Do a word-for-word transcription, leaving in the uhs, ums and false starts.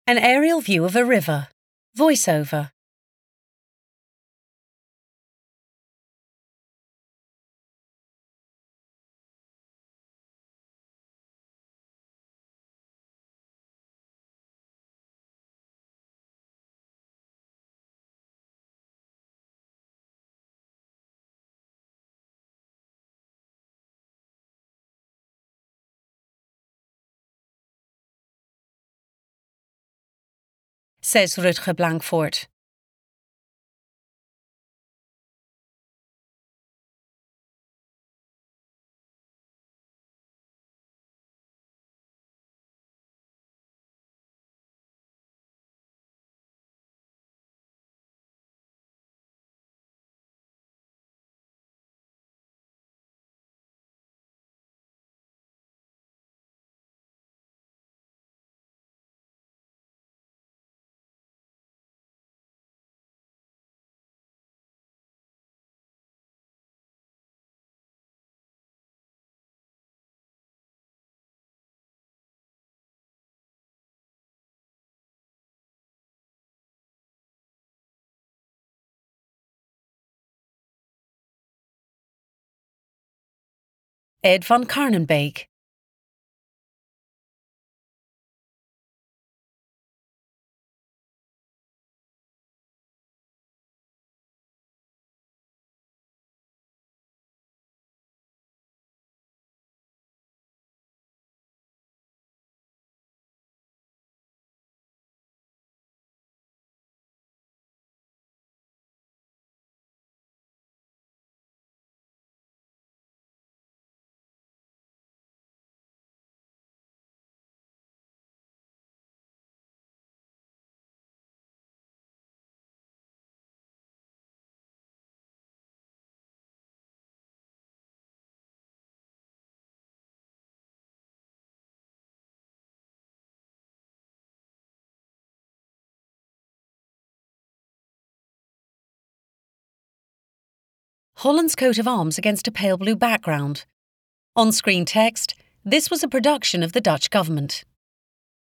An aerial view of a river. Voiceover. Says Rutger Blankfort. Ed van Karnenbeek. Holland's coat of arms against a pale blue background. On-screen text, this was a production of the Dutch government.